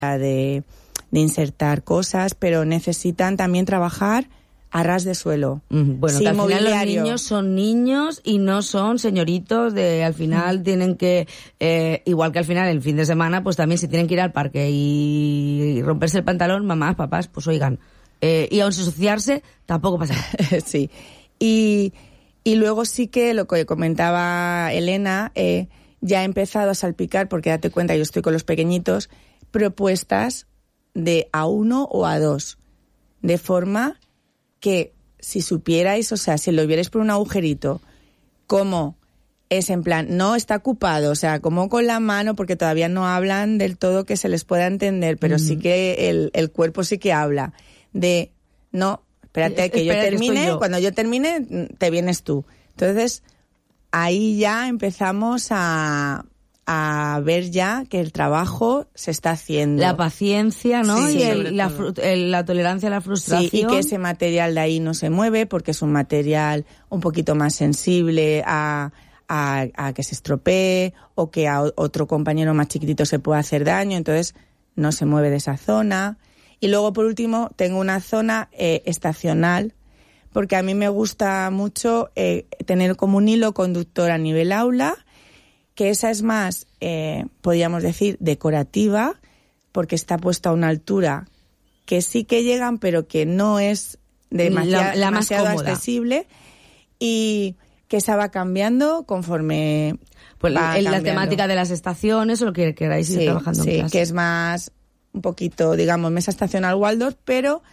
de insertar cosas, pero necesitan también trabajar a ras de suelo. Bueno, que al final los niños son niños y no son señoritos al final tienen que, igual que al final el fin de semana, pues también si tienen que ir al parque y romperse el pantalón, mamás, papás, pues oigan, y aún ensuciarse, tampoco pasa nada. Sí. Y luego sí que lo que comentaba Elena, ya he empezado a salpicar, porque date cuenta, yo estoy con los pequeñitos, propuestas de A1 o A2, de forma que si supierais, o sea, si lo vierais por un agujerito, cómo es en plan, no está ocupado, o sea, como con la mano, porque todavía no hablan del todo que se les pueda entender, pero sí que el cuerpo sí que habla de, no, espérate que yo termine, cuando yo termine te vienes tú. Entonces, ahí ya empezamos a ver ya que el trabajo se está haciendo. La paciencia, ¿no? Sí, y la tolerancia a la frustración. Sí, y que ese material de ahí no se mueve porque es un material un poquito más sensible a que se estropee o que a otro compañero más chiquitito se pueda hacer daño, entonces no se mueve de esa zona. Y luego, por último, tengo una zona estacional, porque a mí me gusta mucho tener como un hilo conductor a nivel aula, que esa es más, podríamos decir, decorativa, porque está puesta a una altura que sí que llegan, pero que no es demasiado accesible, y que esa va cambiando conforme pues la temática de las estaciones o lo que queráis ir trabajando en clase. Sí, que es más, un poquito, digamos, mesa estacional Waldorf, pero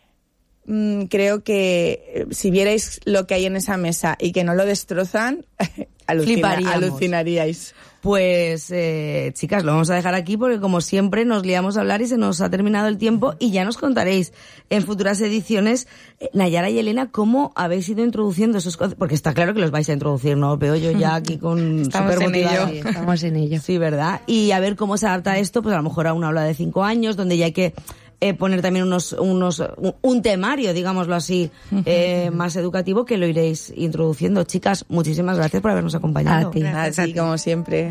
creo que si vierais lo que hay en esa mesa y que no lo destrozan, alucinaríais. Pues, chicas, lo vamos a dejar aquí porque, como siempre, nos liamos a hablar y se nos ha terminado el tiempo, y ya nos contaréis en futuras ediciones, Nayara y Elena, cómo habéis ido introduciendo esos conceptos, porque está claro que los vais a introducir, ¿no? Lo veo yo ya aquí con estamos en ello. Sí, ¿verdad? Y a ver cómo se adapta esto, pues a lo mejor a una aula de 5 años, donde ya hay que poner también un temario, digámoslo así, más educativo, que lo iréis introduciendo. Chicas, muchísimas gracias por habernos acompañado. A ti, como siempre.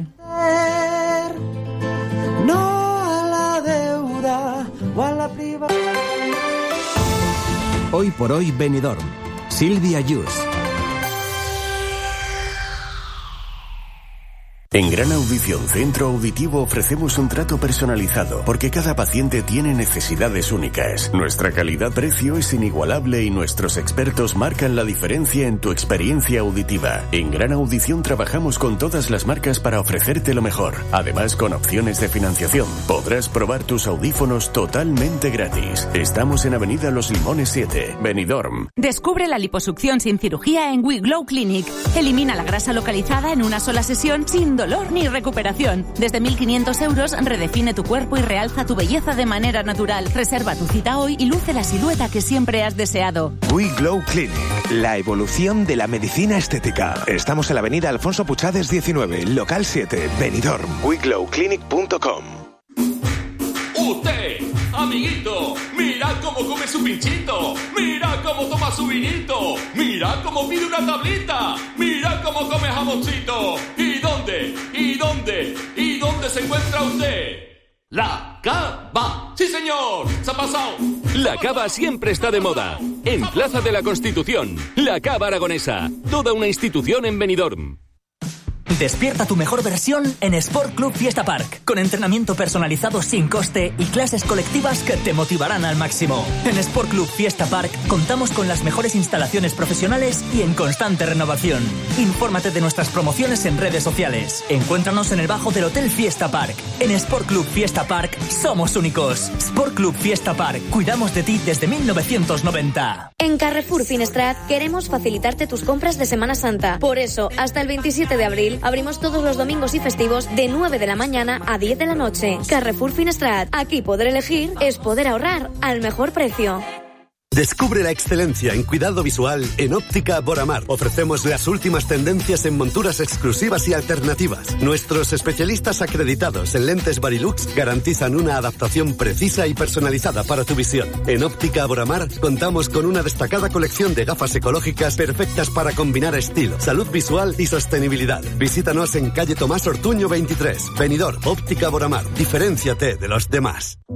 No a la deuda o a la privacidad. Hoy por hoy Benidorm. Silvia Yus. En Gran Audición Centro Auditivo ofrecemos un trato personalizado porque cada paciente tiene necesidades únicas. Nuestra calidad-precio es inigualable y nuestros expertos marcan la diferencia en tu experiencia auditiva. En Gran Audición trabajamos con todas las marcas para ofrecerte lo mejor. Además, con opciones de financiación, podrás probar tus audífonos totalmente gratis. Estamos en Avenida Los Limones 7, Benidorm. Descubre la liposucción sin cirugía en We Glow Clinic. Elimina la grasa localizada en una sola sesión sin dolor ni recuperación. Desde 1.500 euros, redefine tu cuerpo y realza tu belleza de manera natural. Reserva tu cita hoy y luce la silueta que siempre has deseado. We Glow Clinic, la evolución de la medicina estética. Estamos en la avenida Alfonso Puchades 19, local 7, Benidorm. WeGlowClinic.com. Usted, amiguito, mira cómo come su pinchito, mira cómo toma su vinito, mira cómo pide una tablita, mira cómo come jamoncito. ¿Y dónde se encuentra usted? La Cava. ¡Sí, señor! ¡Se ha pasado! La Cava siempre está de moda. En Plaza de la Constitución, la Cava Aragonesa, toda una institución en Benidorm. Despierta tu mejor versión en Sport Club Fiesta Park, con entrenamiento personalizado sin coste y clases colectivas que te motivarán al máximo. En Sport Club Fiesta Park contamos con las mejores instalaciones profesionales y en constante renovación. Infórmate de nuestras promociones en redes sociales. Encuéntranos en el bajo del Hotel Fiesta Park. En Sport Club Fiesta Park somos únicos. Sport Club Fiesta Park, cuidamos de ti desde 1990. En Carrefour Finestrat queremos facilitarte tus compras de Semana Santa. Por eso, hasta el 27 de abril abrimos todos los domingos y festivos de 9 de la mañana a 10 de la noche. Carrefour Finestrat. Aquí poder elegir es poder ahorrar al mejor precio. Descubre la excelencia en cuidado visual en Óptica Boramar. Ofrecemos las últimas tendencias en monturas exclusivas y alternativas. Nuestros especialistas acreditados en lentes Varilux garantizan una adaptación precisa y personalizada para tu visión. En Óptica Boramar contamos con una destacada colección de gafas ecológicas perfectas para combinar estilo, salud visual y sostenibilidad. Visítanos en calle Tomás Ortuño 23, Benidorm. Óptica Boramar. Diferénciate de los demás.